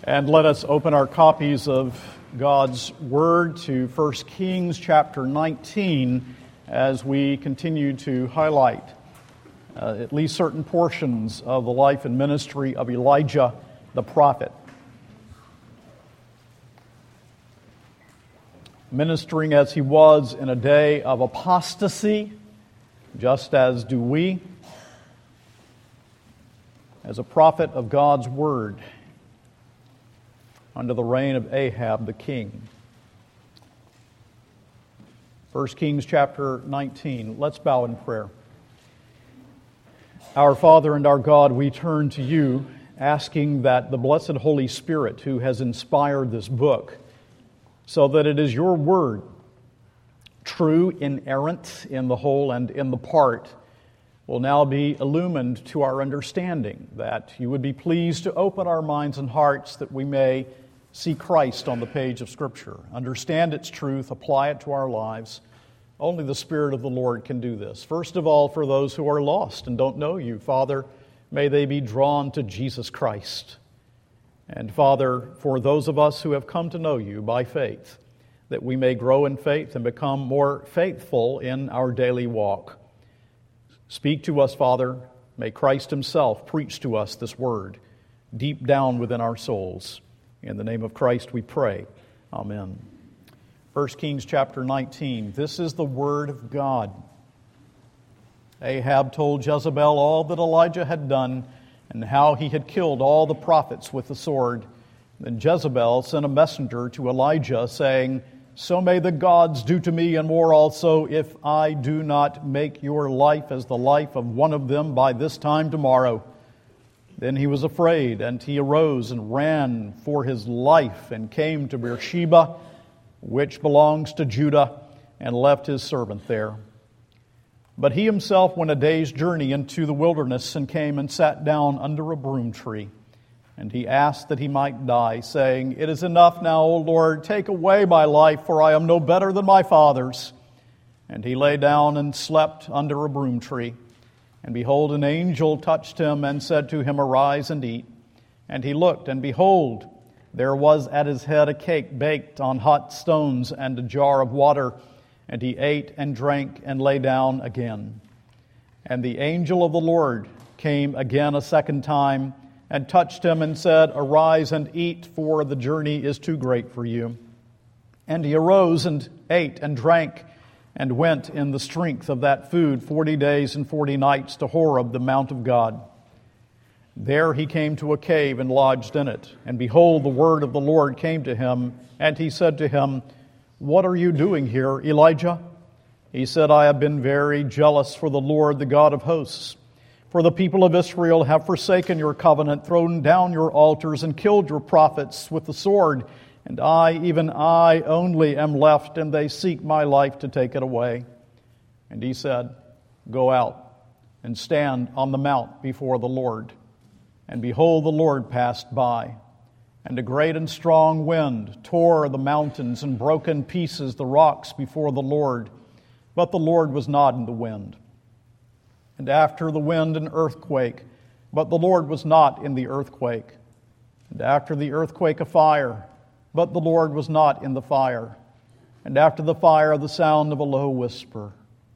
And let us open our copies of God's Word to 1 Kings chapter 19 as we continue to highlight at least certain portions of the life and ministry of Elijah the prophet. Ministering as he was in a day of apostasy, just as do we, as a prophet of God's Word, under the reign of Ahab the king. 1 Kings chapter 19. Let's bow in prayer. Our Father and our God, we turn to you, asking that the blessed Holy Spirit, who has inspired this book, so that it is your word, true, inerrant in the whole and in the part, will now be illumined to our understanding, that you would be pleased to open our minds and hearts that we may see Christ on the page of Scripture, understand its truth, apply it to our lives. Only the Spirit of the Lord can do this. First of all, for those who are lost and don't know you, Father, may they be drawn to Jesus Christ. And Father, for those of us who have come to know you by faith, that we may grow in faith and become more faithful in our daily walk. Speak to us, Father. May Christ himself preach to us this word deep down within our souls. In the name of Christ we pray. Amen. 1 Kings chapter 19. This is the word of God. Ahab told Jezebel all that Elijah had done and how he had killed all the prophets with the sword. Then Jezebel sent a messenger to Elijah, saying, "So may the gods do to me and more also, if I do not make your life as the life of one of them by this time tomorrow." Then he was afraid, and he arose and ran for his life and came to Beersheba, which belongs to Judah, and left his servant there. But he himself went a day's journey into the wilderness and came and sat down under a broom tree. And he asked that he might die, saying, "It is enough now, O Lord, take away my life, for I am no better than my fathers." And he lay down and slept under a broom tree. And behold, an angel touched him and said to him, "Arise and eat." And he looked, and behold, there was at his head a cake baked on hot stones and a jar of water. And he ate and drank and lay down again. And the angel of the Lord came again a second time and touched him and said, "Arise and eat, for the journey is too great for you." And he arose and ate and drank and went in the strength of that food 40 days and 40 nights to Horeb, the mount of God. There he came to a cave and lodged in it. And behold, the word of the Lord came to him, and he said to him, "What are you doing here, Elijah?" He said, "I have been very jealous for the Lord, the God of hosts. For the people of Israel have forsaken your covenant, thrown down your altars, and killed your prophets with the sword. And I, even I only, am left, and they seek my life to take it away." And he said, "Go out and stand on the mount before the Lord." And behold, the Lord passed by. And a great and strong wind tore the mountains and broke in pieces the rocks before the Lord. But the Lord was not in the wind. And after the wind an earthquake, but the Lord was not in the earthquake. And after the earthquake a fire, but the Lord was not in the fire. And after the fire the sound of a low whisper.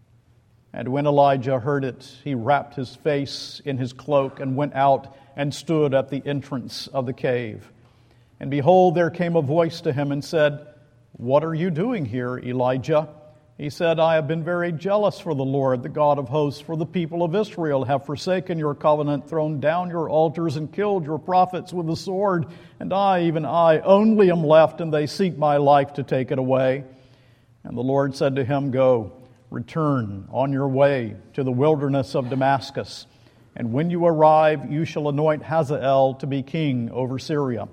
And when Elijah heard it, he wrapped his face in his cloak and went out and stood at the entrance of the cave. And behold, there came a voice to him and said, "What are you doing here, Elijah?" He said, "I have been very jealous for the Lord, the God of hosts, for the people of Israel have forsaken your covenant, thrown down your altars, and killed your prophets with the sword. And I, even I, only am left, and they seek my life to take it away." And the Lord said to him, "Go, return on your way to the wilderness of Damascus. And when you arrive, you shall anoint Hazael to be king over Syria.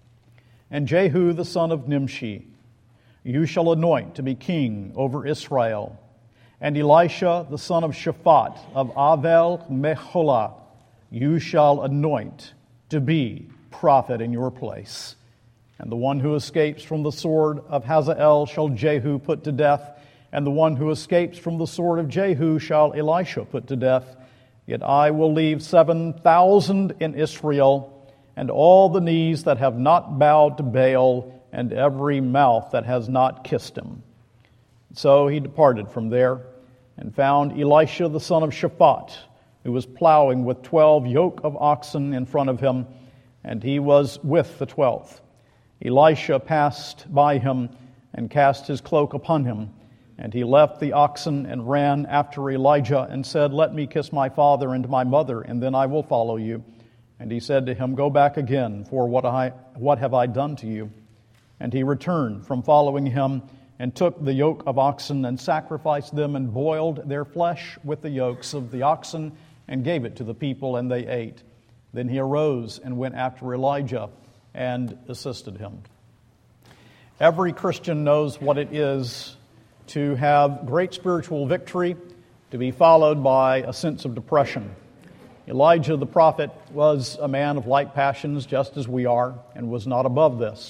And Jehu the son of Nimshi you shall anoint to be king over Israel. And Elisha the son of Shaphat of Avel Meholah you shall anoint to be prophet in your place. And the one who escapes from the sword of Hazael shall Jehu put to death, and the one who escapes from the sword of Jehu shall Elisha put to death. Yet I will leave 7,000 in Israel, and all the knees that have not bowed to Baal, and every mouth that has not kissed him." So he departed from there and found Elisha the son of Shaphat, who was plowing with 12 yoke of oxen in front of him, and he was with the 12th. Elisha passed by him and cast his cloak upon him, and he left the oxen and ran after Elijah and said, "Let me kiss my father and my mother, and then I will follow you." And he said to him, "Go back again, for what have I done to you?" And he returned from following him and took the yoke of oxen and sacrificed them and boiled their flesh with the yokes of the oxen and gave it to the people, and they ate. Then he arose and went after Elijah and assisted him. Every Christian knows what it is to have great spiritual victory, to be followed by a sense of depression. Elijah the prophet was a man of light passions, just as we are, and was not above this.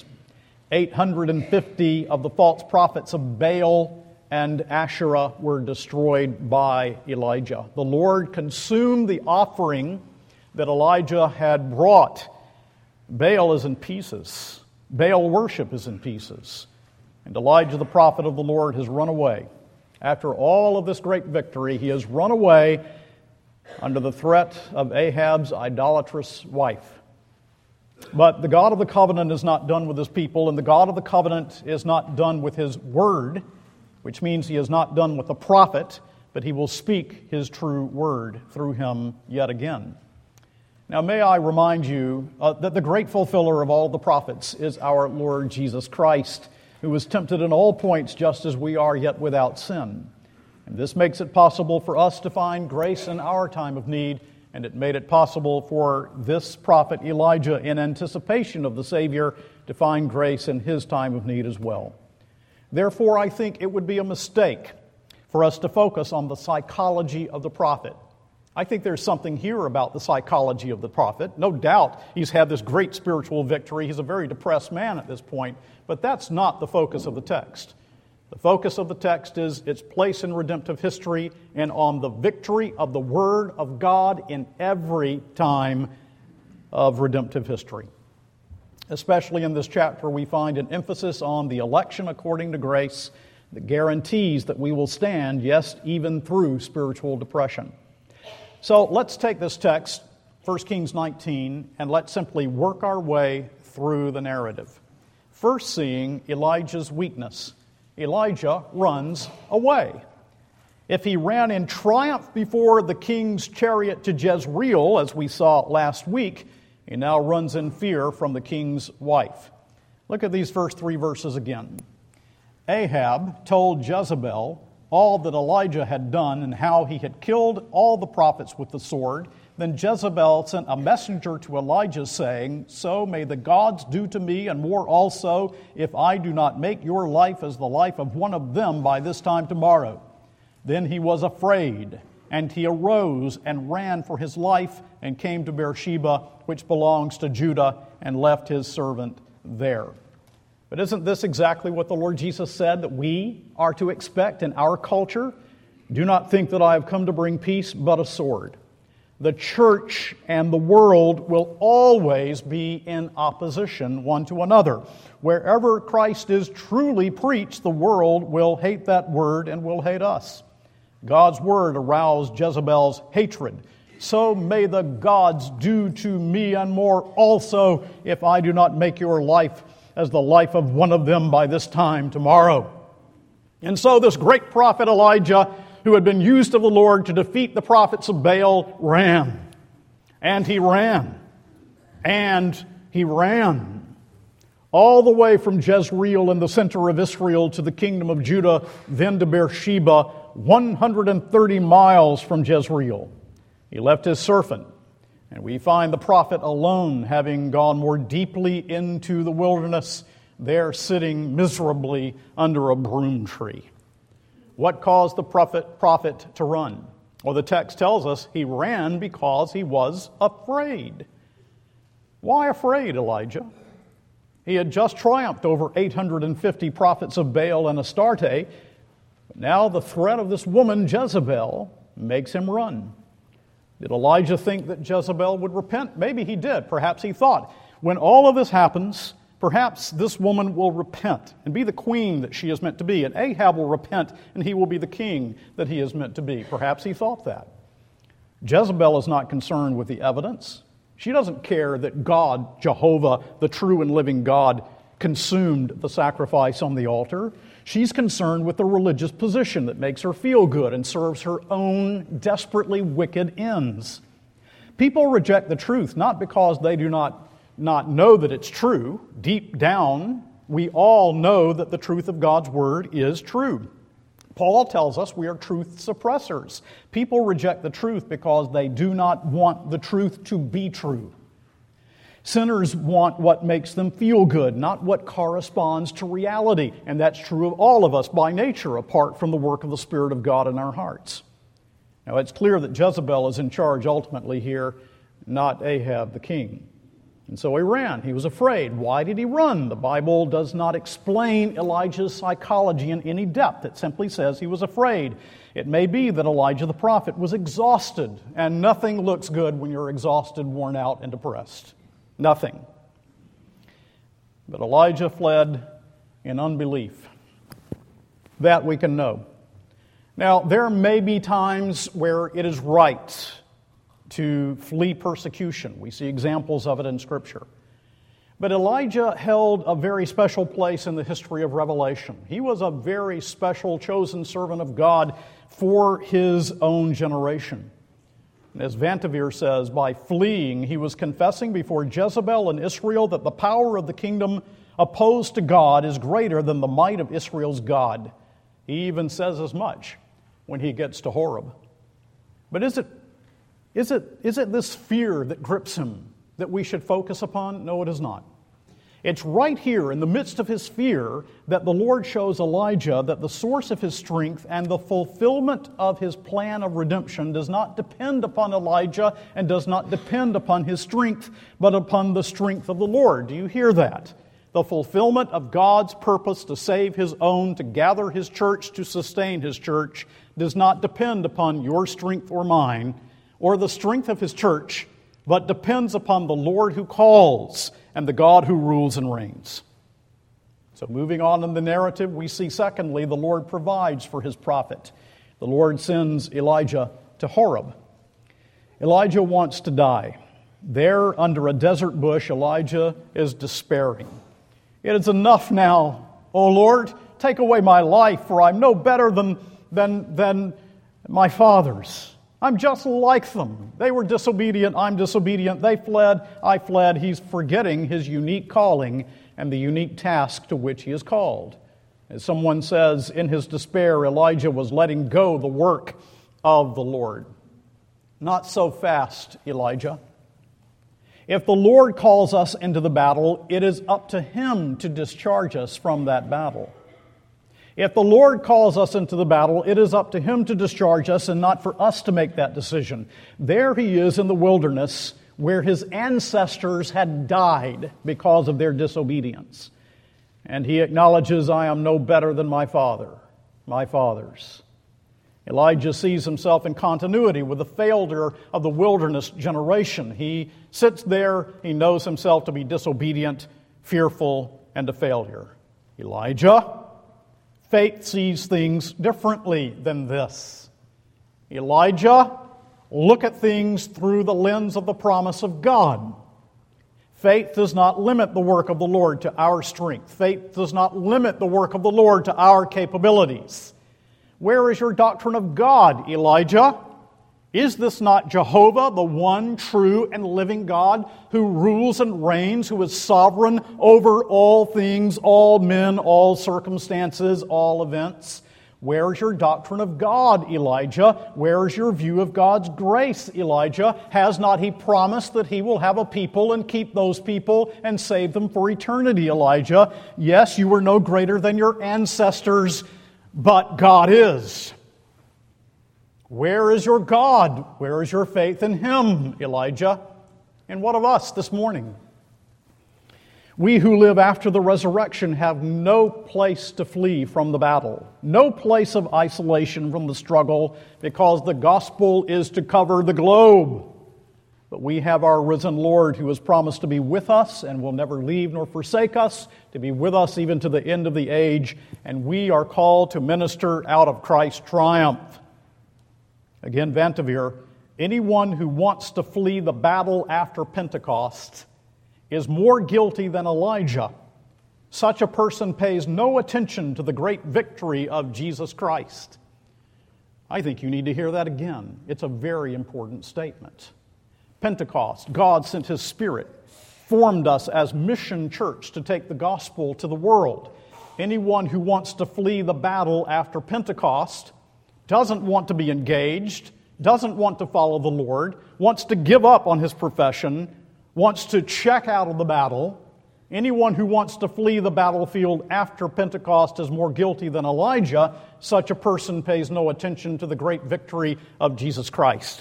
850 of the false prophets of Baal and Asherah were destroyed by Elijah. The Lord consumed the offering that Elijah had brought. Baal is in pieces. Baal worship is in pieces. And Elijah, the prophet of the Lord, has run away. After all of this great victory, he has run away under the threat of Ahab's idolatrous wife. But the God of the covenant is not done with his people, and the God of the covenant is not done with his word, which means he is not done with the prophet, but he will speak his true word through him yet again. Now, may I remind you that the great fulfiller of all the prophets is our Lord Jesus Christ, who was tempted in all points just as we are, yet without sin. And this makes it possible for us to find grace in our time of need, and it made it possible for this prophet Elijah, in anticipation of the Savior, to find grace in his time of need as well. Therefore, I think it would be a mistake for us to focus on the psychology of the prophet. I think there's something here about the psychology of the prophet. No doubt he's had this great spiritual victory. He's a very depressed man at this point, but that's not the focus of the text. The focus of the text is its place in redemptive history and on the victory of the Word of God in every time of redemptive history. Especially in this chapter, we find an emphasis on the election according to grace that guarantees that we will stand, yes, even through spiritual depression. So let's take this text, 1 Kings 19, and let's simply work our way through the narrative. First, seeing Elijah's weakness. Elijah runs away. If he ran in triumph before the king's chariot to Jezreel, as we saw last week, he now runs in fear from the king's wife. Look at these first 3 verses again. Ahab told Jezebel all that Elijah had done and how he had killed all the prophets with the sword. Then Jezebel sent a messenger to Elijah saying, "So may the gods do to me and more also, if I do not make your life as the life of one of them by this time tomorrow." Then he was afraid, and he arose and ran for his life and came to Beersheba, which belongs to Judah, and left his servant there. But isn't this exactly what the Lord Jesus said that we are to expect in our culture? "Do not think that I have come to bring peace, but a sword." The church and the world will always be in opposition one to another. Wherever Christ is truly preached, the world will hate that word and will hate us. God's word aroused Jezebel's hatred. "So may the gods do to me and more also, if I do not make your life as the life of one of them by this time tomorrow." And so this great prophet Elijah, who had been used of the Lord to defeat the prophets of Baal, ran. And he ran. And he ran. All the way from Jezreel in the center of Israel to the kingdom of Judah, then to Beersheba, 130 miles from Jezreel. He left his servant. And we find the prophet alone, having gone more deeply into the wilderness, there sitting miserably under a broom tree. What caused the prophet to run? Well, the text tells us he ran because he was afraid. Why afraid, Elijah? He had just triumphed over 850 prophets of Baal and Astarte, but now the threat of this woman, Jezebel, makes him run. Did Elijah think that Jezebel would repent? Maybe he did. Perhaps he thought, when all of this happens, perhaps this woman will repent and be the queen that she is meant to be, and Ahab will repent and he will be the king that he is meant to be. Perhaps he thought that. Jezebel is not concerned with the evidence. She doesn't care that God, Jehovah, the true and living God, consumed the sacrifice on the altar. She's concerned with the religious position that makes her feel good and serves her own desperately wicked ends. People reject the truth not because they do not know that it's true. Deep down, we all know that the truth of God's Word is true. Paul tells us we are truth suppressors. People reject the truth because they do not want the truth to be true. Sinners want what makes them feel good, not what corresponds to reality. And that's true of all of us by nature, apart from the work of the Spirit of God in our hearts. Now, it's clear that Jezebel is in charge ultimately here, not Ahab the king. And so he ran. He was afraid. Why did he run? The Bible does not explain Elijah's psychology in any depth. It simply says he was afraid. It may be that Elijah the prophet was exhausted, and nothing looks good when you're exhausted, worn out, and depressed. Nothing. But Elijah fled in unbelief. That we can know. Now, there may be times where it is right to flee persecution. We see examples of it in Scripture. But Elijah held a very special place in the history of Revelation. He was a very special, chosen servant of God for his own generation. And as Vantivere says, by fleeing, he was confessing before Jezebel and Israel that the power of the kingdom opposed to God is greater than the might of Israel's God. He even says as much when he gets to Horeb. But is it this fear that grips him that we should focus upon? No, it is not. It's right here in the midst of his fear that the Lord shows Elijah that the source of his strength and the fulfillment of his plan of redemption does not depend upon Elijah and does not depend upon his strength, but upon the strength of the Lord. Do you hear that? The fulfillment of God's purpose to save His own, to gather His church, to sustain His church, does not depend upon your strength or mine, or the strength of His church, but depends upon the Lord who calls and the God who rules and reigns. So moving on in the narrative, we see secondly, the Lord provides for His prophet. The Lord sends Elijah to Horeb. Elijah wants to die. There, under a desert bush, Elijah is despairing. It is enough now, O Lord, take away my life, for I'm no better than my fathers. I'm just like them. They were disobedient, I'm disobedient. They fled, I fled. He's forgetting his unique calling and the unique task to which he is called. As someone says, in his despair, Elijah was letting go the work of the Lord. Not so fast, Elijah. If the Lord calls us into the battle, it is up to Him to discharge us from that battle. If the Lord calls us into the battle, it is up to Him to discharge us and not for us to make that decision. There He is in the wilderness where His ancestors had died because of their disobedience. And He acknowledges, I am no better than my fathers. Elijah sees himself in continuity with the failure of the wilderness generation. He sits there, he knows himself to be disobedient, fearful, and a failure. Elijah, faith sees things differently than this. Elijah, look at things through the lens of the promise of God. Faith does not limit the work of the Lord to our strength. Faith does not limit the work of the Lord to our capabilities. Where is your doctrine of God, Elijah? Is this not Jehovah, the one true and living God, who rules and reigns, who is sovereign over all things, all men, all circumstances, all events? Where is your doctrine of God, Elijah? Where is your view of God's grace, Elijah? Has not He promised that He will have a people and keep those people and save them for eternity, Elijah? Yes, you were no greater than your ancestors, but God is. Where is your God? Where is your faith in Him, Elijah? And what of us this morning? We who live after the resurrection have no place to flee from the battle, no place of isolation from the struggle, because the gospel is to cover the globe. But we have our risen Lord who has promised to be with us and will never leave nor forsake us, to be with us even to the end of the age, and we are called to minister out of Christ's triumph. Again, Vanderveer, anyone who wants to flee the battle after Pentecost is more guilty than Elijah. Such a person pays no attention to the great victory of Jesus Christ. I think you need to hear that again. It's a very important statement. Pentecost, God sent His Spirit, formed us as mission church to take the gospel to the world. Anyone who wants to flee the battle after Pentecost doesn't want to be engaged, doesn't want to follow the Lord, wants to give up on his profession, wants to check out of the battle. Anyone who wants to flee the battlefield after Pentecost is more guilty than Elijah. Such a person pays no attention to the great victory of Jesus Christ.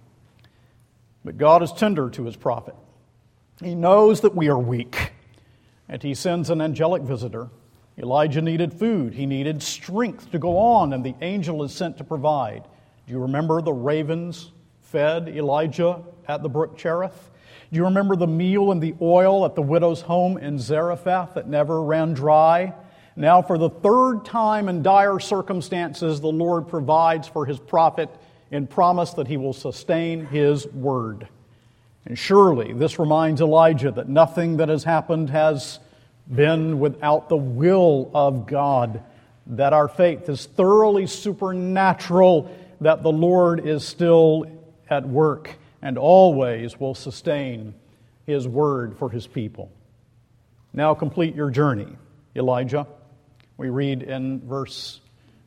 But God is tender to His prophet. He knows that we are weak, and He sends an angelic visitor. Elijah needed food. He needed strength to go on, and the angel is sent to provide. Do you remember the ravens fed Elijah at the brook Cherith? Do you remember the meal and the oil at the widow's home in Zarephath that never ran dry? Now, for the third time in dire circumstances, the Lord provides for His prophet in promise that He will sustain His word. And surely this reminds Elijah that nothing that has happened has been without the will of God, that our faith is thoroughly supernatural, that the Lord is still at work and always will sustain His word for His people. Now complete your journey, Elijah. We read in verse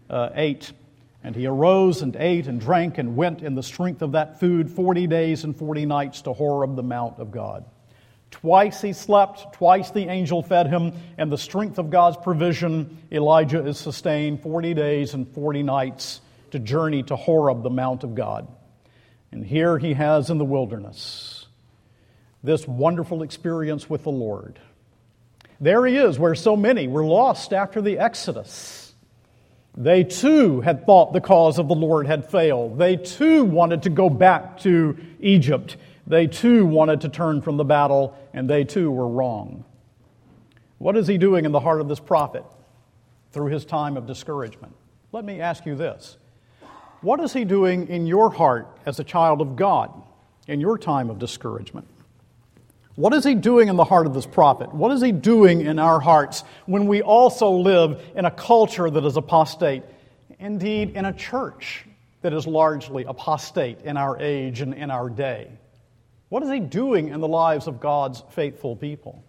8, "And he arose and ate and drank and went in the strength of that food 40 days and 40 nights to Horeb, the mount of God. Twice he slept, twice the angel fed him, and the strength of God's provision, Elijah is sustained 40 days and 40 nights to journey to Horeb, the mount of God." And here he has in the wilderness this wonderful experience with the Lord. There he is, where so many were lost after the Exodus. They too had thought the cause of the Lord had failed. They too wanted to go back to Egypt. They too wanted to turn from the battle, and they too were wrong. What is he doing in the heart of this prophet through his time of discouragement? Let me ask you this. What is he doing in your heart as a child of God in your time of discouragement? What is he doing in the heart of this prophet? What is he doing in our hearts when we also live in a culture that is apostate? Indeed, in a church that is largely apostate in our age and in our day. What is he doing in the lives of God's faithful people?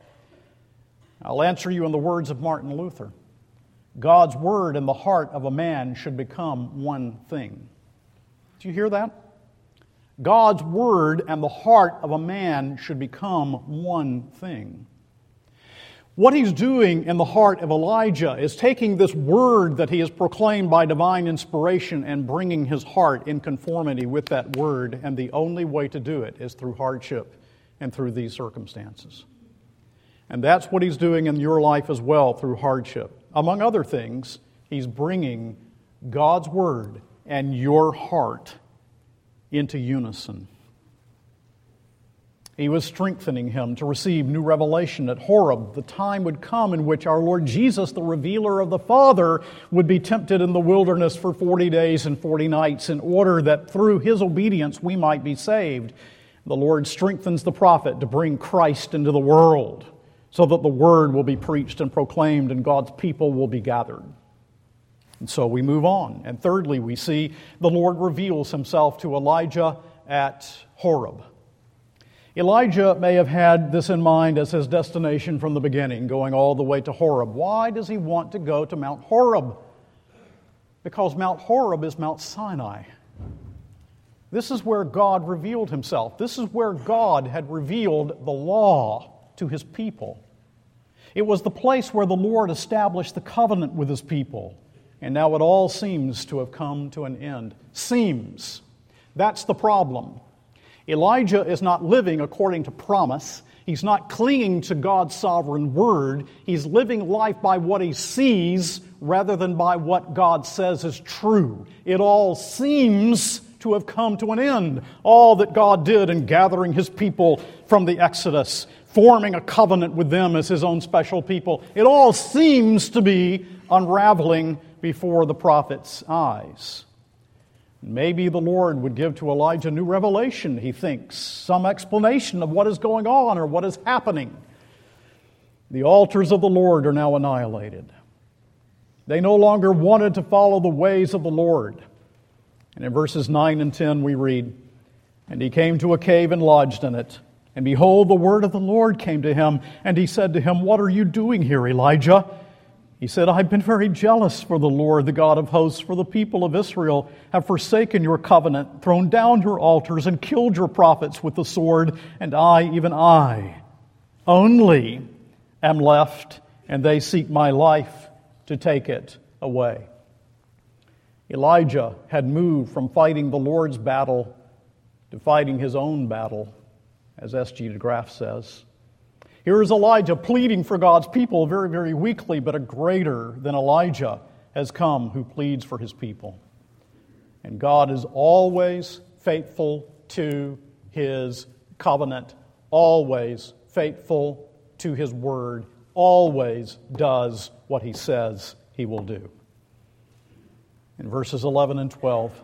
I'll answer you in the words of Martin Luther. God's word in the heart of a man should become one thing. Do you hear that? God's word and the heart of a man should become one thing. What he's doing in the heart of Elijah is taking this word that he has proclaimed by divine inspiration and bringing his heart in conformity with that word, and the only way to do it is through hardship and through these circumstances. And that's what he's doing in your life as well through hardship. Among other things, he's bringing God's word and your heart into unison. He was strengthening him to receive new revelation at Horeb. The time would come in which our Lord Jesus, the revealer of the Father, would be tempted in the wilderness for 40 days and 40 nights in order that through his obedience we might be saved. The Lord strengthens the prophet to bring Christ into the world so that the word will be preached and proclaimed and God's people will be gathered. And so we move on. And thirdly, we see the Lord reveals himself to Elijah at Horeb. Elijah may have had this in mind as his destination from the beginning, going all the way to Horeb. Why does he want to go to Mount Horeb? Because Mount Horeb is Mount Sinai. This is where God revealed himself. This is where God had revealed the law to his people. It was the place where the Lord established the covenant with his people. And now it all seems to have come to an end. Seems. That's the problem. Elijah is not living according to promise. He's not clinging to God's sovereign word. He's living life by what he sees rather than by what God says is true. It all seems to have come to an end. All that God did in gathering his people from the Exodus, forming a covenant with them as his own special people, it all seems to be unraveling before the prophet's eyes. Maybe the Lord would give to Elijah new revelation, he thinks, some explanation of what is going on or what is happening. The altars of the Lord are now annihilated. They no longer wanted to follow the ways of the Lord. And in verses 9 and 10 we read, "And he came to a cave and lodged in it. And behold, the word of the Lord came to him, and he said to him, 'What are you doing here, Elijah?' He said, 'I've been very jealous for the Lord, the God of hosts, for the people of Israel have forsaken your covenant, thrown down your altars, and killed your prophets with the sword, and I, even I, only am left, and they seek my life to take it away.'" Elijah had moved from fighting the Lord's battle to fighting his own battle, as S.G. de Graaf says. Here is Elijah pleading for God's people very, very weakly, but a greater than Elijah has come who pleads for his people. And God is always faithful to his covenant, always faithful to his word, always does what he says he will do. In verses 11 and 12,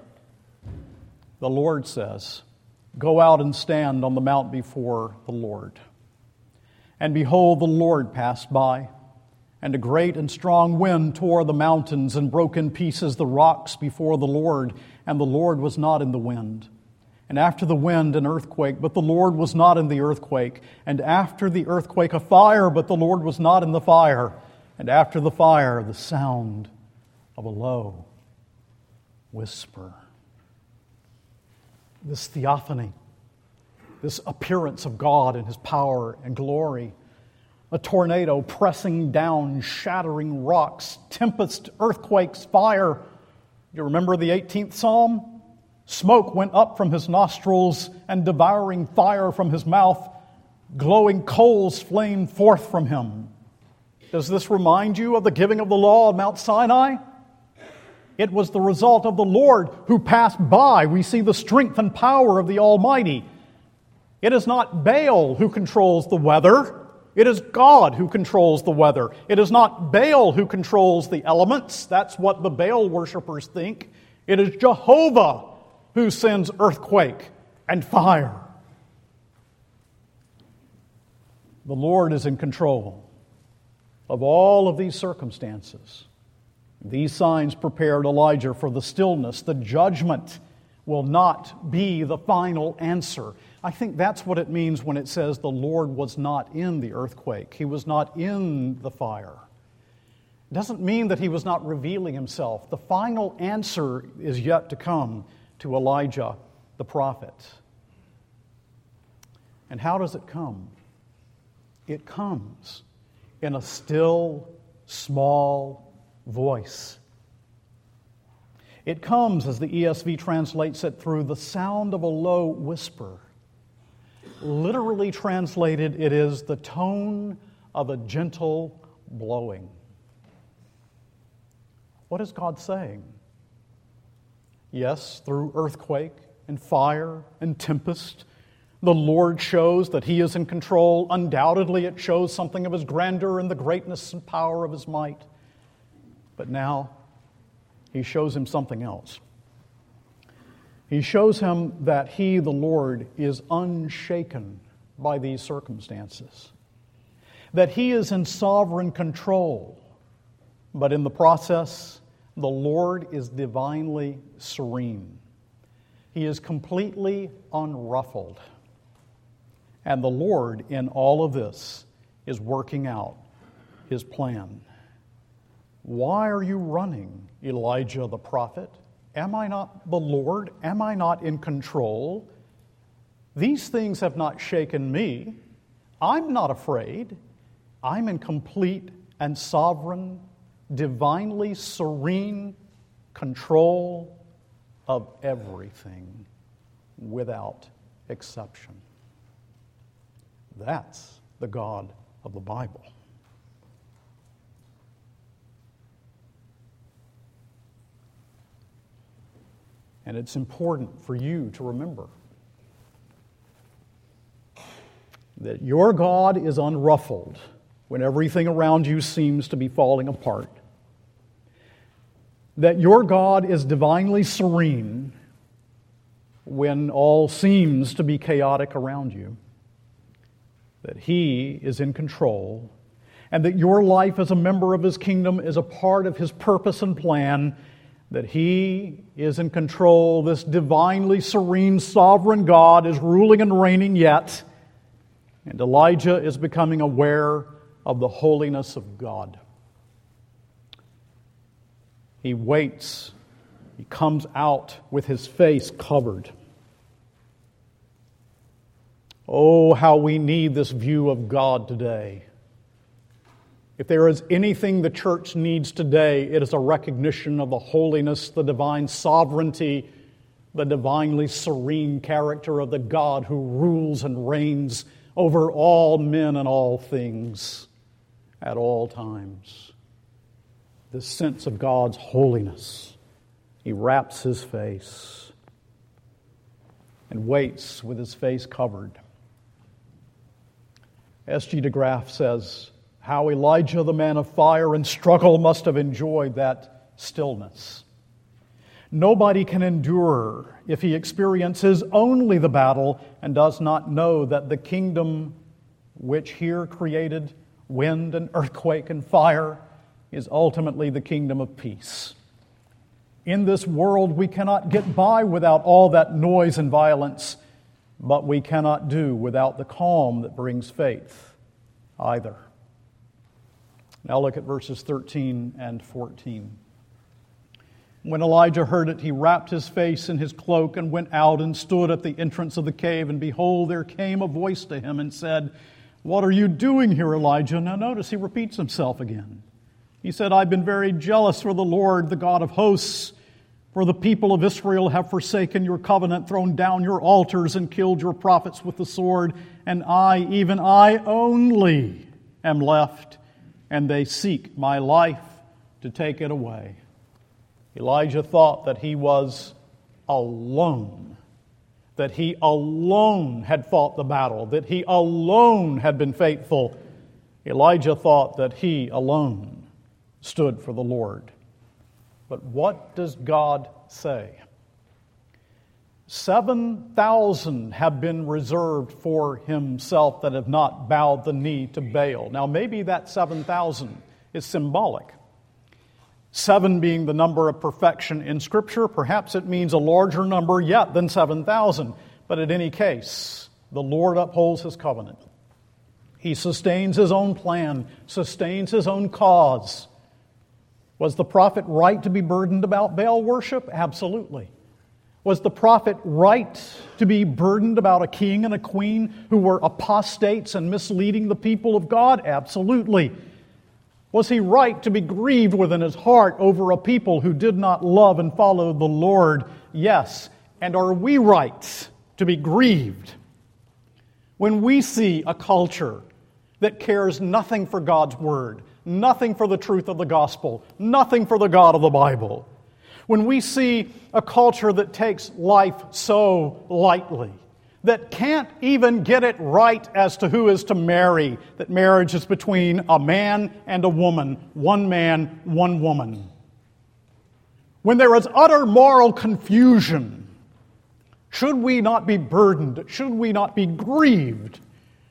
the Lord says, "Go out and stand on the mount before the Lord." And behold, the Lord passed by, and a great and strong wind tore the mountains and broke in pieces the rocks before the Lord, and the Lord was not in the wind. And after the wind, an earthquake, but the Lord was not in the earthquake. And after the earthquake, a fire, but the Lord was not in the fire. And after the fire, the sound of a low whisper. This theophany, this appearance of God in his power and glory, a tornado pressing down, shattering rocks, tempest, earthquakes, fire. You remember the 18th Psalm? Smoke went up from his nostrils and devouring fire from his mouth. Glowing coals flamed forth from him. Does this remind you of the giving of the law on Mount Sinai? It was the result of the Lord who passed by. We see the strength and power of the Almighty. It is not Baal who controls the weather. It is God who controls the weather. It is not Baal who controls the elements. That's what the Baal worshipers think. It is Jehovah who sends earthquake and fire. The Lord is in control of all of these circumstances. These signs prepared Elijah for the stillness. The judgment will not be the final answer. I think that's what it means when it says the Lord was not in the earthquake. He was not in the fire. It doesn't mean that he was not revealing himself. The final answer is yet to come to Elijah the prophet. And how does it come? It comes in a still, small voice. It comes, as the ESV translates it, through the sound of a low whisper. Literally translated, it is the tone of a gentle blowing. What is God saying? Yes, through earthquake and fire and tempest, the Lord shows that He is in control. Undoubtedly, it shows something of His grandeur and the greatness and power of His might. But now, He shows him something else. He shows him that He, the Lord, is unshaken by these circumstances. That He is in sovereign control. But in the process, the Lord is divinely serene. He is completely unruffled. And the Lord, in all of this, is working out His plan. Why are you running, Elijah the prophet? Am I not the Lord? Am I not in control? These things have not shaken me. I'm not afraid. I'm in complete and sovereign, divinely serene control of everything without exception. That's the God of the Bible. And it's important for you to remember that your God is unruffled when everything around you seems to be falling apart. That your God is divinely serene when all seems to be chaotic around you. That He is in control, and that your life as a member of His kingdom is a part of His purpose and plan, that He is in control. This divinely serene, sovereign God is ruling and reigning yet, and Elijah is becoming aware of the holiness of God. He waits. He comes out with his face covered. Oh, how we need this view of God today. If there is anything the church needs today, it is a recognition of the holiness, the divine sovereignty, the divinely serene character of the God who rules and reigns over all men and all things at all times. This sense of God's holiness. He wraps his face and waits with his face covered. S.G. de Graaf says, how Elijah, the man of fire and struggle, must have enjoyed that stillness. Nobody can endure if he experiences only the battle and does not know that the kingdom which here created wind and earthquake and fire is ultimately the kingdom of peace. In this world, we cannot get by without all that noise and violence, but we cannot do without the calm that brings faith either. Now look at verses 13 and 14. When Elijah heard it, he wrapped his face in his cloak and went out and stood at the entrance of the cave. And behold, there came a voice to him and said, "What are you doing here, Elijah?" Now notice he repeats himself again. He said, "I've been very jealous for the Lord, the God of hosts. For the people of Israel have forsaken your covenant, thrown down your altars, and killed your prophets with the sword. And I, even I only, am left, and they seek my life to take it away." Elijah thought that he was alone, that he alone had fought the battle, that he alone had been faithful. Elijah thought that he alone stood for the Lord. But what does God say? 7,000 have been reserved for himself that have not bowed the knee to Baal. Now maybe that 7,000 is symbolic. 7 being the number of perfection in Scripture. Perhaps it means a larger number yet than 7,000. But in any case, the Lord upholds His covenant. He sustains His own plan, sustains His own cause. Was the prophet right to be burdened about Baal worship? Absolutely. Was the prophet right to be burdened about a king and a queen who were apostates and misleading the people of God? Absolutely. Was he right to be grieved within his heart over a people who did not love and follow the Lord? Yes. And are we right to be grieved when we see a culture that cares nothing for God's Word, nothing for the truth of the gospel, nothing for the God of the Bible? When we see a culture that takes life so lightly, that can't even get it right as to who is to marry, that marriage is between a man and a woman, one man, one woman. When there is utter moral confusion, should we not be burdened? Should we not be grieved?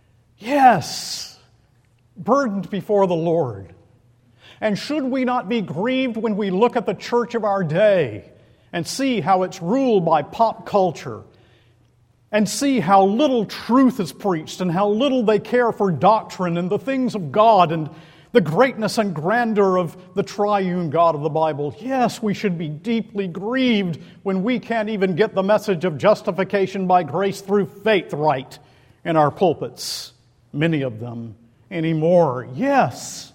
Yes, burdened before the Lord. And should we not be grieved when we look at the church of our day and see how it's ruled by pop culture, and see how little truth is preached and how little they care for doctrine and the things of God and the greatness and grandeur of the triune God of the Bible? Yes, we should be deeply grieved when we can't even get the message of justification by grace through faith right in our pulpits, many of them anymore. Yes.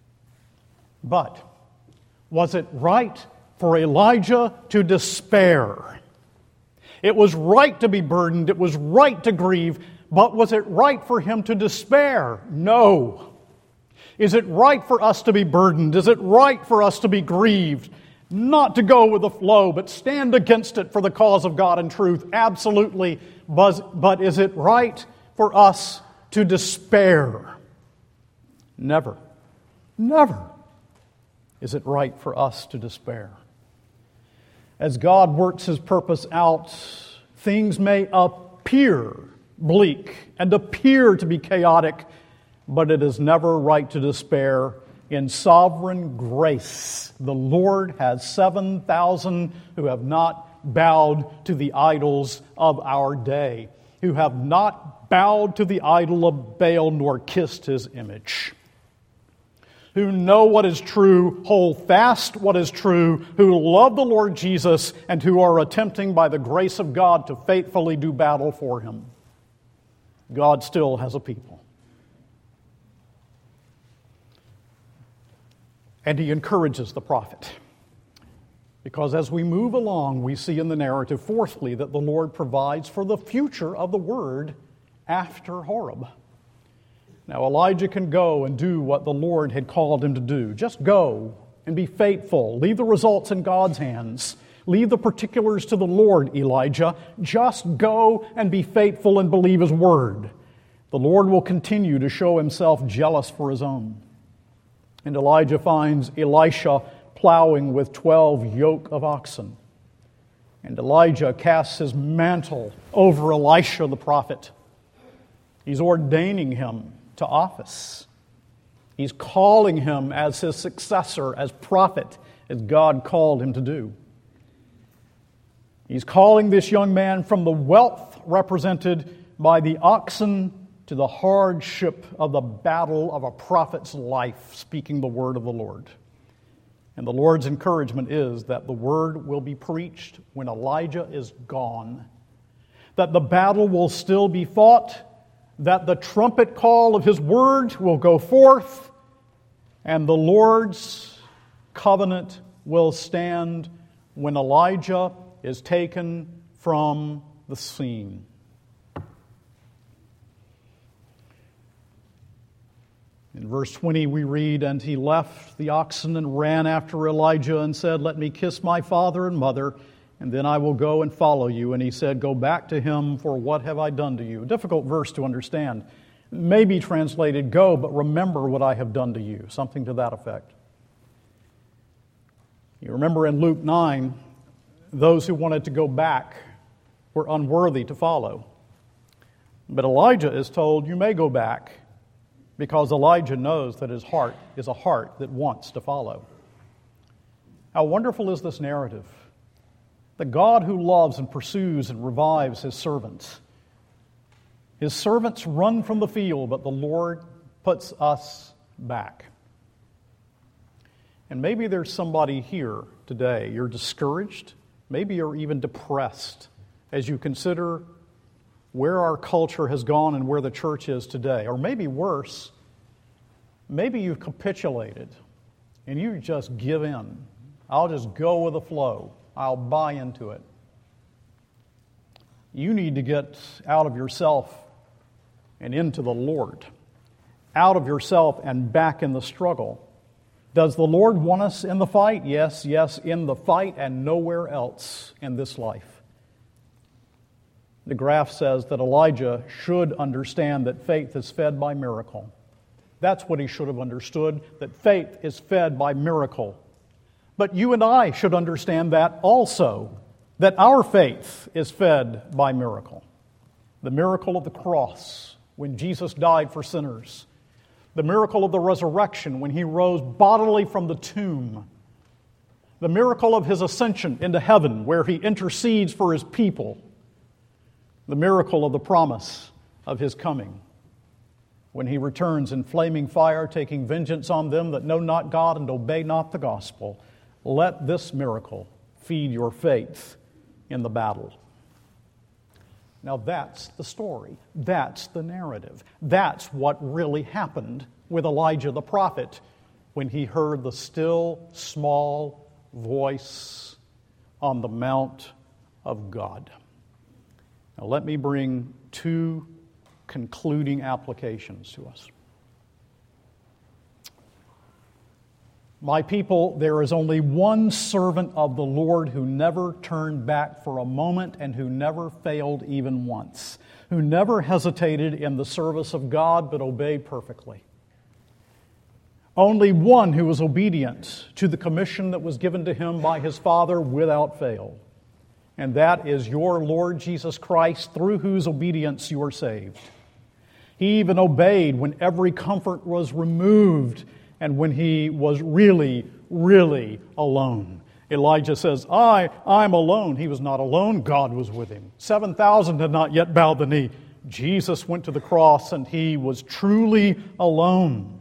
But was it right for Elijah to despair? It was right to be burdened. It was right to grieve. But was it right for him to despair? No. Is it right for us to be burdened? Is it right for us to be grieved? Not to go with the flow, but stand against it for the cause of God and truth. Absolutely. But is it right for us to despair? Never. Never is it right for us to despair. As God works His purpose out, things may appear bleak and appear to be chaotic, but it is never right to despair. In sovereign grace, the Lord has 7,000 who have not bowed to the idols of our day, who have not bowed to the idol of Baal nor kissed his image, who know what is true, hold fast what is true, who love the Lord Jesus, and who are attempting by the grace of God to faithfully do battle for Him. God still has a people. And He encourages the prophet. Because as we move along, we see in the narrative, fourthly, that the Lord provides for the future of the Word after Horeb. Now, Elijah can go and do what the Lord had called him to do. Just go and be faithful. Leave the results in God's hands. Leave the particulars to the Lord, Elijah. Just go and be faithful and believe His Word. The Lord will continue to show Himself jealous for His own. And Elijah finds Elisha plowing with 12 yoke of oxen. And Elijah casts his mantle over Elisha the prophet. He's ordaining him to office. He's calling him as his successor, as prophet, as God called him to do. He's calling this young man from the wealth represented by the oxen to the hardship of the battle of a prophet's life, speaking the word of the Lord. And the Lord's encouragement is that the word will be preached when Elijah is gone, that the battle will still be fought, that the trumpet call of His word will go forth, and the Lord's covenant will stand when Elijah is taken from the scene. In verse 20 we read, "And he left the oxen and ran after Elijah and said, 'Let me kiss my father and mother, and then I will go and follow you.' And he said, 'Go back to him, for what have I done to you?'" A difficult verse to understand. It may be translated, "Go, but remember what I have done to you." Something to that effect. You remember in Luke 9, those who wanted to go back were unworthy to follow. But Elijah is told, "You may go back," because Elijah knows that his heart is a heart that wants to follow. How wonderful is this narrative? The God who loves and pursues and revives His servants. His servants run from the field, but the Lord puts us back. And maybe there's somebody here today, you're discouraged, maybe you're even depressed as you consider where our culture has gone and where the church is today. Or maybe worse, maybe you've capitulated and you just give in. I'll just go with the flow. I'll buy into it. You need to get out of yourself and into the Lord. Out of yourself and back in the struggle. Does the Lord want us in the fight? Yes, in the fight and nowhere else in this life. The graph says that Elijah should understand that faith is fed by miracle. That's what he should have understood, that faith is fed by miracle. But you and I should understand that also, that our faith is fed by miracle. The miracle of the cross, when Jesus died for sinners. The miracle of the resurrection, when He rose bodily from the tomb. The miracle of His ascension into heaven, where He intercedes for His people. The miracle of the promise of His coming, when He returns in flaming fire, taking vengeance on them that know not God and obey not the gospel. Let this miracle feed your faith in the battle. Now that's the story. That's the narrative. That's what really happened with Elijah the prophet when he heard the still, small voice on the Mount of God. Now let me bring two concluding applications to us. My people, there is only one servant of the Lord who never turned back for a moment and who never failed even once, who never hesitated in the service of God but obeyed perfectly. Only one who was obedient to the commission that was given to him by his Father without fail. And that is your Lord Jesus Christ, through whose obedience you are saved. He even obeyed when every comfort was removed and when he was really, really alone. Elijah says, I'm alone. He was not alone. God was with him. 7,000 had not yet bowed the knee. Jesus went to the cross and he was truly alone.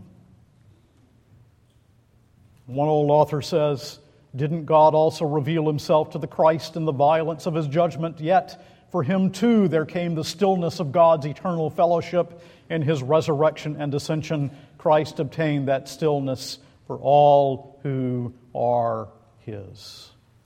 One old author says, didn't God also reveal himself to the Christ in the violence of his judgment? Yet for him too there came the stillness of God's eternal fellowship. In his resurrection and ascension, Christ obtained that stillness for all who are his.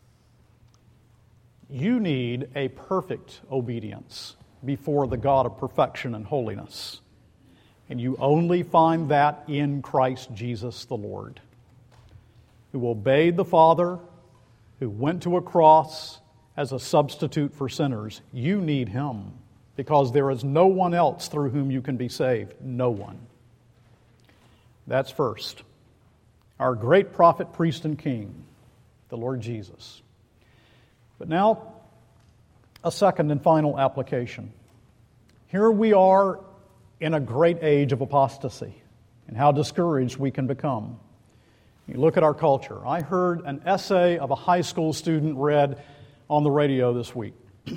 You need a perfect obedience before the God of perfection and holiness. And you only find that in Christ Jesus the Lord, who obeyed the Father, who went to a cross as a substitute for sinners. You need him, because there is no one else through whom you can be saved. No one. That's first. Our great prophet, priest, and king, the Lord Jesus. But now, a second and final application. Here we are in a great age of apostasy, and how discouraged we can become. You look at our culture. I heard an essay of a high school student read on the radio this week.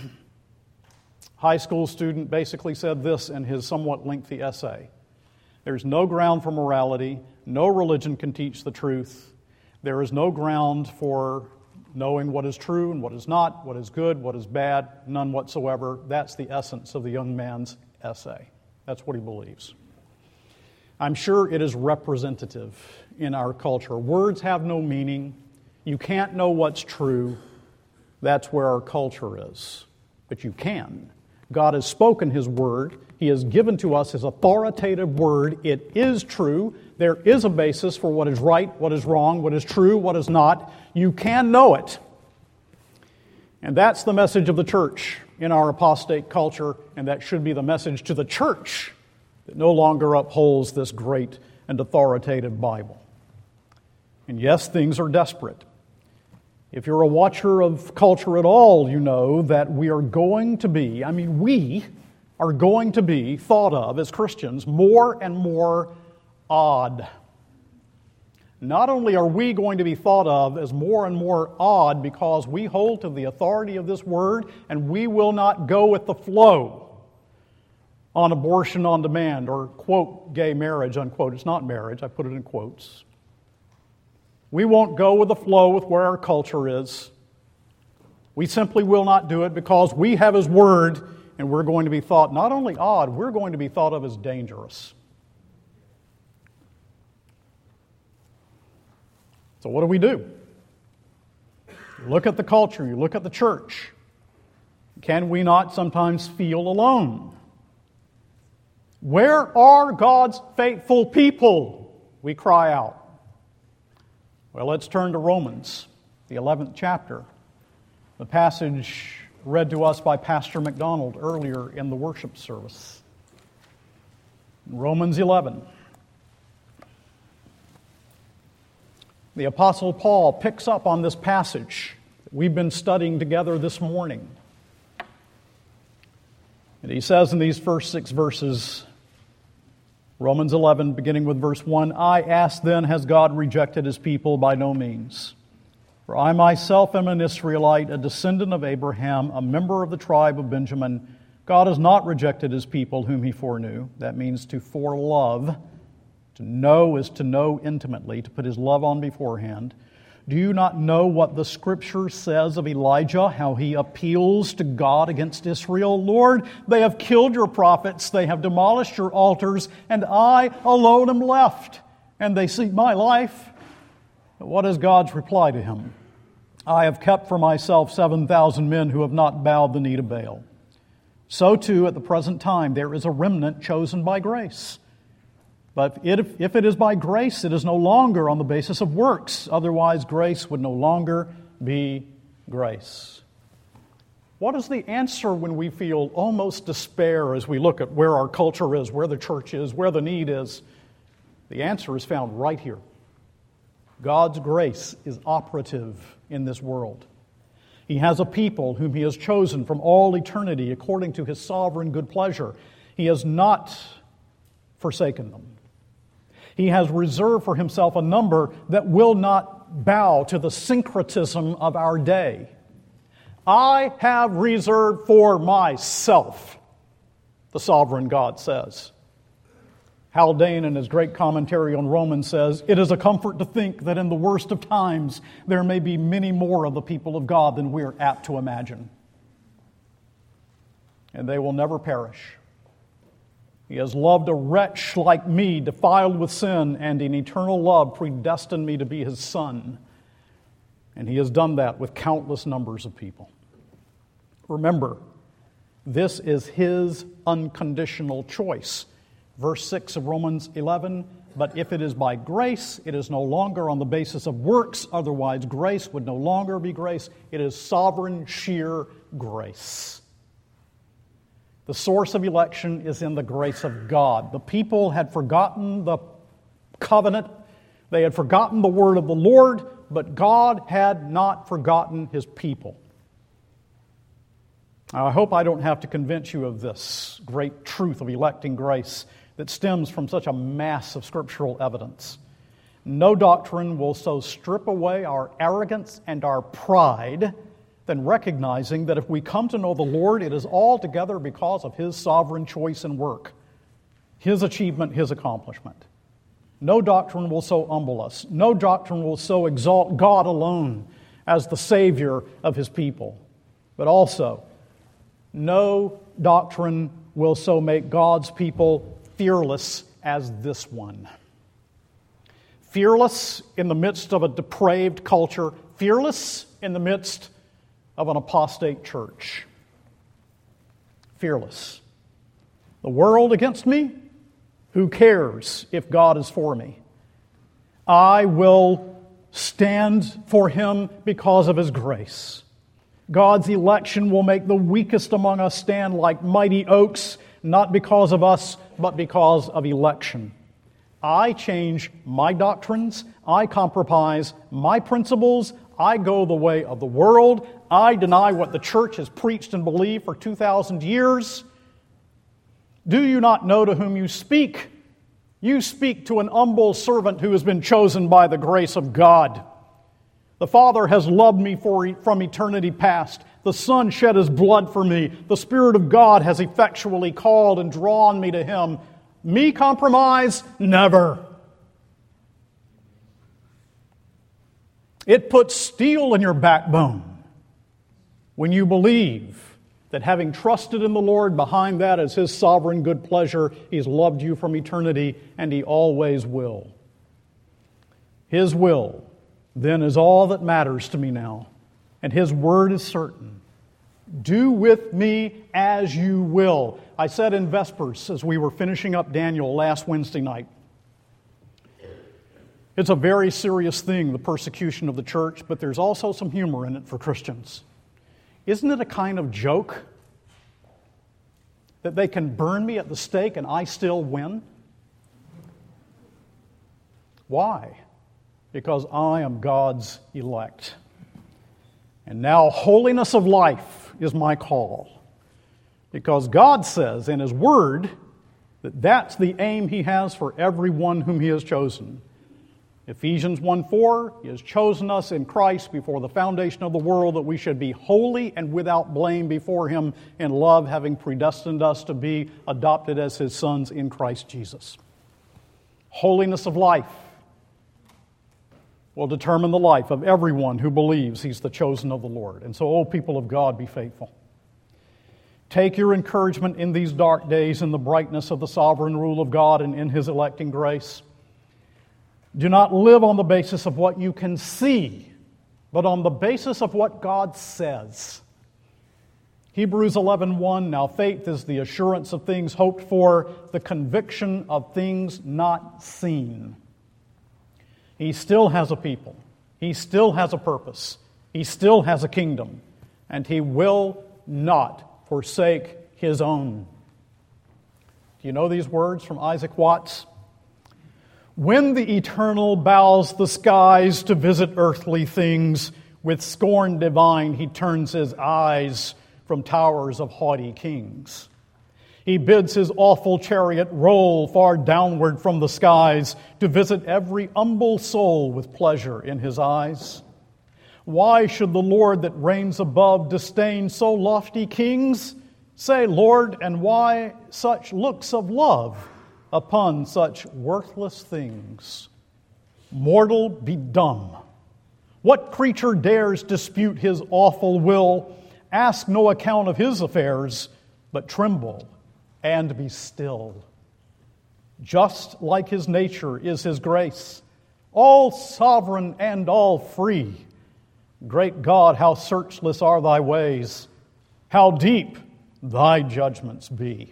High school student basically said this in his somewhat lengthy essay. There's no ground for morality. No religion can teach the truth. There is no ground for knowing what is true and what is not, what is good, what is bad, none whatsoever. That's the essence of the young man's essay. That's what he believes. I'm sure it is representative in our culture. Words have no meaning. You can't know what's true. That's where our culture is. But you can. God has spoken His Word. He has given to us His authoritative Word. It is true. There is a basis for what is right, what is wrong, what is true, what is not. You can know it. And that's the message of the church in our apostate culture, and that should be the message to the church that no longer upholds this great and authoritative Bible. And yes, things are desperate. If you're a watcher of culture at all, you know that we are going to be thought of as Christians more and more odd. Not only are we going to be thought of as more and more odd because we hold to the authority of this Word and we will not go with the flow on abortion on demand or, quote, gay marriage, unquote. It's not marriage, I put it in quotes. We won't go with the flow with where our culture is. We simply will not do it because we have His Word and we're going to be thought not only odd, we're going to be thought of as dangerous. So what do? You look at the culture, you look at the church. Can we not sometimes feel alone? Where are God's faithful people? We cry out. Well, let's turn to Romans, the 11th chapter. The passage read to us by Pastor McDonald earlier in the worship service. Romans 11. The Apostle Paul picks up on this passage that we've been studying together this morning. And he says in these first 6 verses, Romans 11, beginning with verse 1, I ask then, has God rejected His people? By no means. For I myself am an Israelite, a descendant of Abraham, a member of the tribe of Benjamin. God has not rejected His people whom He foreknew. That means to forelove. To know is to know intimately, to put His love on beforehand. Do you not know what the Scripture says of Elijah, how he appeals to God against Israel? Lord, they have killed your prophets, they have demolished your altars, and I alone am left, and they seek my life. But what is God's reply to him? I have kept for myself 7,000 men who have not bowed the knee to Baal. So too, at the present time, there is a remnant chosen by grace. But if it is by grace, it is no longer on the basis of works. Otherwise, grace would no longer be grace. What is the answer when we feel almost despair as we look at where our culture is, where the church is, where the need is? The answer is found right here. God's grace is operative in this world. He has a people whom He has chosen from all eternity according to His sovereign good pleasure. He has not forsaken them. He has reserved for Himself a number that will not bow to the syncretism of our day. I have reserved for myself, the sovereign God says. Haldane, in his great commentary on Romans, says, "It is a comfort to think that in the worst of times there may be many more of the people of God than we are apt to imagine. And they will never perish. He has loved a wretch like me, defiled with sin, and in eternal love predestined me to be His son. And He has done that with countless numbers of people." Remember, this is His unconditional choice. Verse 6 of Romans 11, "But if it is by grace, it is no longer on the basis of works, otherwise grace would no longer be grace. It is sovereign, sheer grace." The source of election is in the grace of God. The people had forgotten the covenant. They had forgotten the word of the Lord, but God had not forgotten His people. Now, I hope I don't have to convince you of this great truth of electing grace that stems from such a mass of scriptural evidence. No doctrine will so strip away our arrogance and our pride than recognizing that if we come to know the Lord, it is altogether because of His sovereign choice and work, His achievement, His accomplishment. No doctrine will so humble us. No doctrine will so exalt God alone as the Savior of His people. But also, no doctrine will so make God's people fearless as this one. Fearless in the midst of a depraved culture. Fearless in the midst of an apostate church. Fearless. The world against me? Who cares if God is for me? I will stand for Him because of His grace. God's election will make the weakest among us stand like mighty oaks, not because of us, but because of election. I change my doctrines. I compromise my principles. I go the way of the world. I deny what the church has preached and believed for 2,000 years. Do you not know to whom you speak? You speak to an humble servant who has been chosen by the grace of God. The Father has loved me from eternity past. The Son shed His blood for me. The Spirit of God has effectually called and drawn me to Him. Me compromise? Never. It puts steel in your backbone when you believe that having trusted in the Lord, behind that is His sovereign good pleasure. He's loved you from eternity, and He always will. His will, then, is all that matters to me now, and His word is certain. Do with me as you will. I said in Vespers, as we were finishing up Daniel last Wednesday night, it's a very serious thing, the persecution of the church, but there's also some humor in it for Christians. Isn't it a kind of joke that they can burn me at the stake and I still win? Why? Because I am God's elect. And now holiness of life is my call. Because God says in His Word that that's the aim He has for everyone whom He has chosen. Ephesians 1:4, He has chosen us in Christ before the foundation of the world that we should be holy and without blame before Him in love, having predestined us to be adopted as His sons in Christ Jesus. Holiness of life will determine the life of everyone who believes he's the chosen of the Lord. And so, O people of God, be faithful. Take your encouragement in these dark days in the brightness of the sovereign rule of God and in His electing grace. Do not live on the basis of what you can see, but on the basis of what God says. Hebrews 11:1, now faith is the assurance of things hoped for, the conviction of things not seen. He still has a people. He still has a purpose. He still has a kingdom. And He will not forsake His own. Do you know these words from Isaac Watts? When the Eternal bows the skies to visit earthly things, with scorn divine He turns His eyes from towers of haughty kings. He bids His awful chariot roll far downward from the skies to visit every humble soul with pleasure in His eyes. Why should the Lord that reigns above disdain so lofty kings? Say, Lord, and why such looks of love upon such worthless things? Mortal, be dumb. What creature dares dispute His awful will? Ask no account of His affairs, but tremble and be still. Just like His nature is His grace, all sovereign and all free. Great God, how searchless are Thy ways, how deep Thy judgments be.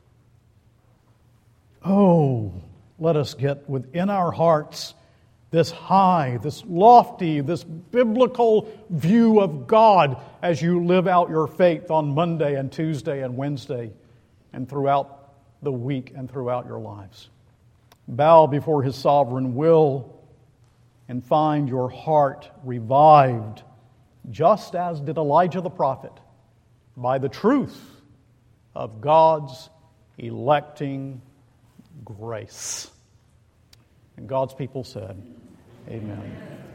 Oh, let us get within our hearts this high, this lofty, this biblical view of God as you live out your faith on Monday and Tuesday and Wednesday and throughout the week and throughout your lives. Bow before His sovereign will and find your heart revived, just as did Elijah the prophet, by the truth of God's electing grace. And God's people said, Amen.